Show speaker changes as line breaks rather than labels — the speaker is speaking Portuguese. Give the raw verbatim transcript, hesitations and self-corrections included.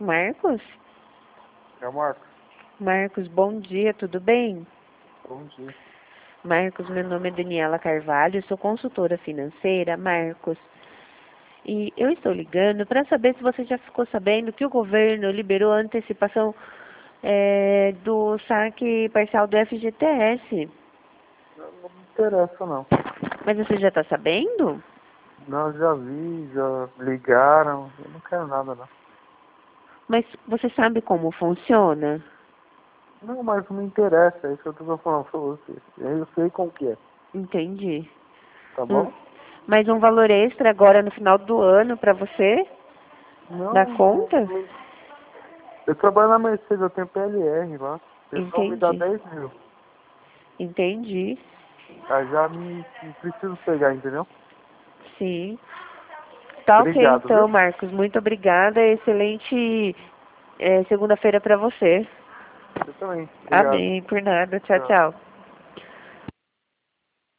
Marcos?
É o Marcos.
Marcos, bom dia, tudo bem?
Bom dia.
Marcos, meu nome é Daniela Carvalho, sou consultora financeira, Marcos. E eu estou ligando para saber se você já ficou sabendo que o governo liberou a antecipação é, do saque parcial do F G T S.
Não, não me interessa, não.
Mas você já está sabendo?
Não, já vi, já ligaram. Eu não quero nada, não.
Mas você sabe como funciona?
Não, mas não me interessa. É isso que eu tô falando pra você. Eu sei como que é.
Entendi.
Tá
Hum,
bom?
mas um valor extra agora no final do ano para você? Dá
Não, não,
conta?
não. Eu trabalho na Mercedes, eu tenho P L R lá. Eles vão me dar
Entendi.
dez mil.
Entendi.
Aí já me, me preciso pegar, entendeu?
Sim. Tá ok,
Obrigado,
então,
viu?
Marcos. Muito obrigada. Excelente é, segunda-feira para você.
Você também. Obrigado.
Amém. Por nada. Tchau,
Tchau.
tchau.